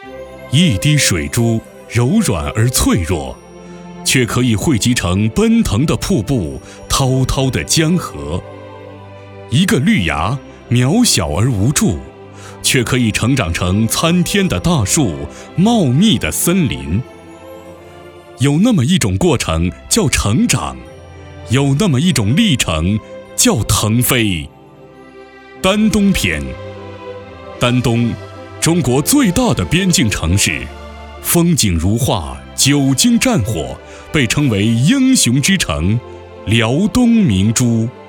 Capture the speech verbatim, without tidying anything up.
一滴水珠柔软而脆弱，却可以汇集成奔腾的瀑布，滔滔的江河。一个绿芽渺小而无助，却可以成长成参天的大树，茂密的森林。有那么一种过程叫成长，有那么一种历程叫腾飞。丹东篇。丹东，中国最大的边境城市，风景如画，久经战火，被称为英雄之城，辽东明珠。